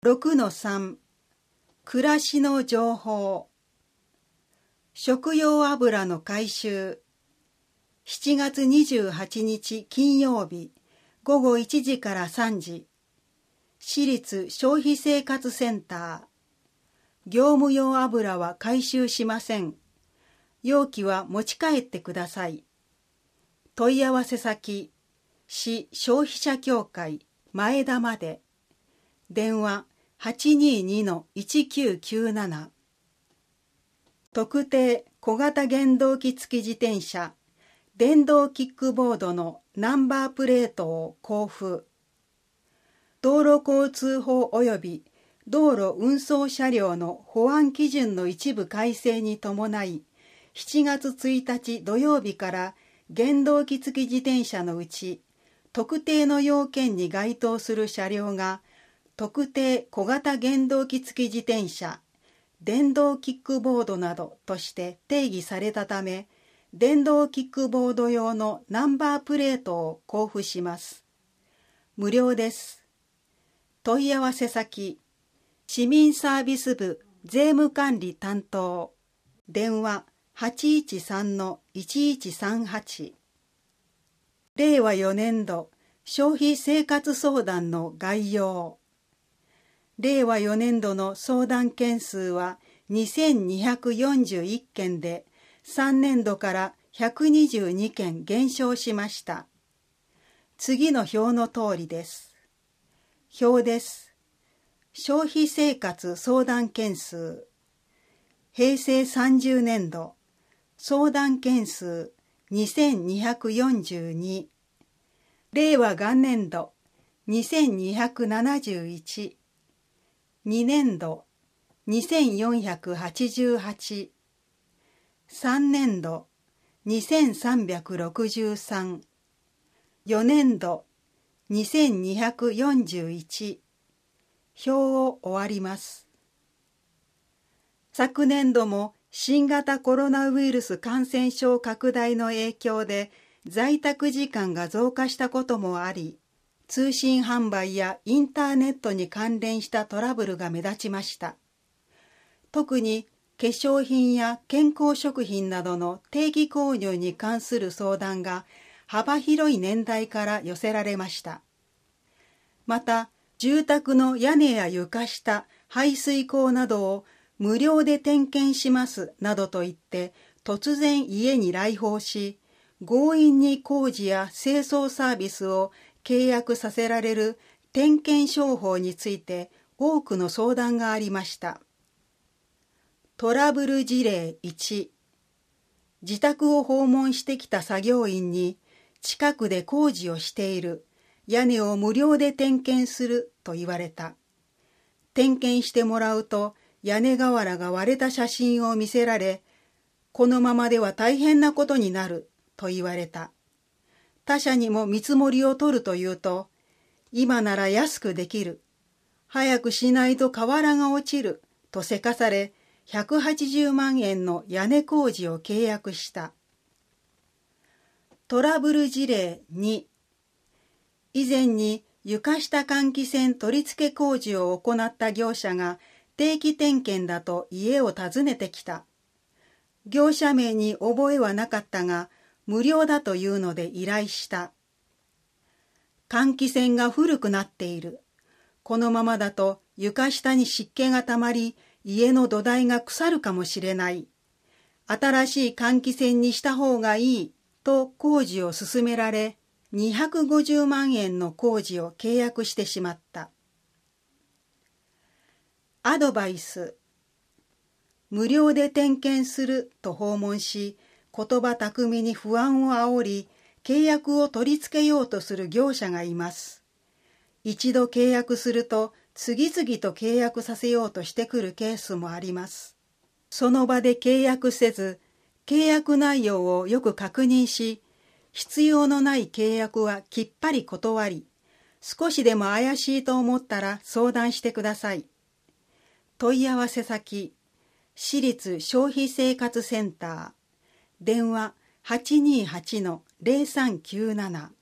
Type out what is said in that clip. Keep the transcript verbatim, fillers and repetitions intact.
ろくのさん 暮らしの情報。食用油の回収。しちがつにじゅうはちにち金曜日ごごいちじからさんじ、市立消費生活センター。業務用油は回収しません。容器は持ち帰ってください。問い合わせ先、市消費者協会前田まで。電話 はちにーにのいちきゅうきゅうなな。特定小型原動機付き自転車、電動キックボードのナンバープレートを交付。道路交通法及び道路運送車両の保安基準の一部改正に伴い、しちがつついたち土曜日から原動機付き自転車のうち、特定の要件に該当する車両が、特定小型原動機付き自転車、電動キックボードなどとして定義されたため、電動キックボード用のナンバープレートを交付します。無料です。問い合わせ先、市民サービス部税務管理担当、電話 はちいちさんのいちいちさんはち。れいわよねんど消費生活相談の概要。れいわよねんどの相談件数はにせんにひゃくよんじゅういっけんで、さんねんどからひゃくにじゅうにけん減少しました。次の表の通りです。表です。消費生活相談件数。へいせいさんじゅうねんど、相談件数にせんにひゃくよんじゅうに。令和元年度にせんにひゃくななじゅういち。にねんどにせんよんひゃくはちじゅうはち。さんねんどにせんさんびゃくろくじゅうさん。よねんどにせんにひゃくよんじゅういち。表を終わります。昨年度も新型コロナウイルス感染症拡大の影響で在宅時間が増加したこともあり、通信販売やインターネットに関連したトラブルが目立ちました。特に化粧品や健康食品などの定期購入に関する相談が幅広い年代から寄せられました。また、住宅の屋根や床下、排水溝などを無料で点検しますなどと言って突然家に来訪し、強引に工事や清掃サービスを契約させられる点検商法について多くの相談がありました。トラブル事例いち。自宅を訪問してきた作業員に近くで工事をしている、屋根を無料で点検すると言われた。点検してもらうと屋根瓦が割れた写真を見せられ、このままでは大変なことになると言われた。他社にも見積もりを取ると言うと、今なら安くできる。早くしないと瓦が落ちるとせかされ、ひゃくはちじゅうまんえんの屋根工事を契約した。トラブル事例に。以前に床下換気扇取り付け工事を行った業者が定期点検だと家を訪ねてきた。業者名に覚えはなかったが、無料だというので依頼した。換気扇が古くなっている。このままだと床下に湿気がたまり、家の土台が腐るかもしれない。新しい換気扇にした方がいいと工事を進められ、にひゃくごじゅうまんえんの工事を契約してしまった。アドバイス。無料で点検すると訪問し、言葉巧みに不安を煽り、契約を取り付けようとする業者がいます。一度契約すると、次々と契約させようとしてくるケースもあります。その場で契約せず、契約内容をよく確認し、必要のない契約はきっぱり断り、少しでも怪しいと思ったら相談してください。問い合わせ先、市立消費生活センター、電話 はちにーはちのぜろさんきゅうなな。